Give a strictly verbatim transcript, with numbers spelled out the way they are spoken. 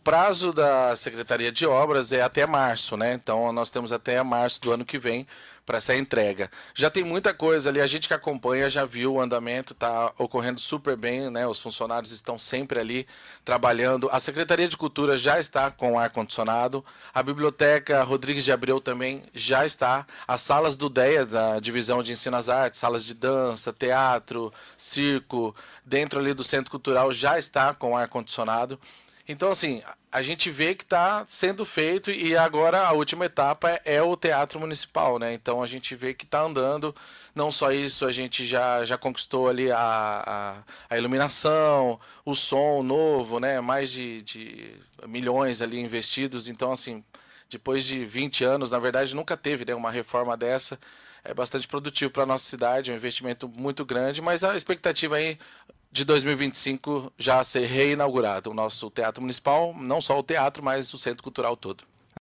prazo da Secretaria de Obras é até março, né? Então nós temos até março do ano que vem para essa entrega. Já tem muita coisa ali, a gente que acompanha já viu o andamento, está ocorrendo super bem, né? Os funcionários estão sempre ali trabalhando. A Secretaria de Cultura já está com ar-condicionado, a Biblioteca Rodrigues de Abreu também já está, as salas do DEA, da Divisão de Ensino às Artes, salas de dança, teatro, circo, dentro ali do Centro Cultural já está com ar-condicionado. Então, assim, a gente vê que está sendo feito e agora a última etapa é o Teatro Municipal, né? Então, a gente vê que está andando. Não só isso, a gente já, já conquistou ali a, a, a iluminação, o som novo, né? Mais de, de milhões ali investidos. Então, assim, depois de vinte anos, na verdade, nunca teve, né, uma reforma dessa. É bastante produtivo para a nossa cidade, é um investimento muito grande, mas a expectativa aí de dois mil e vinte e cinco já ser reinaugurado o nosso Teatro Municipal, não só o teatro, mas o Centro Cultural todo.